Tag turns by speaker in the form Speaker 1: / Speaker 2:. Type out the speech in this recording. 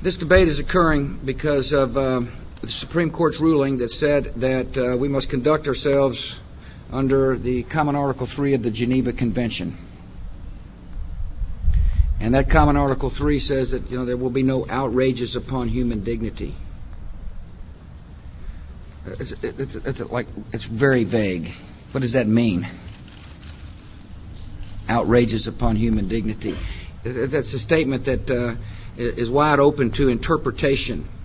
Speaker 1: This debate is occurring because of the Supreme Court's ruling that said that we must conduct ourselves under the Common Article 3 of the Geneva Convention. And that Common Article 3 says that there will be no outrages upon human dignity. It's very vague. What does that mean? Outrages upon human dignity. That's a statement that is wide open to interpretation.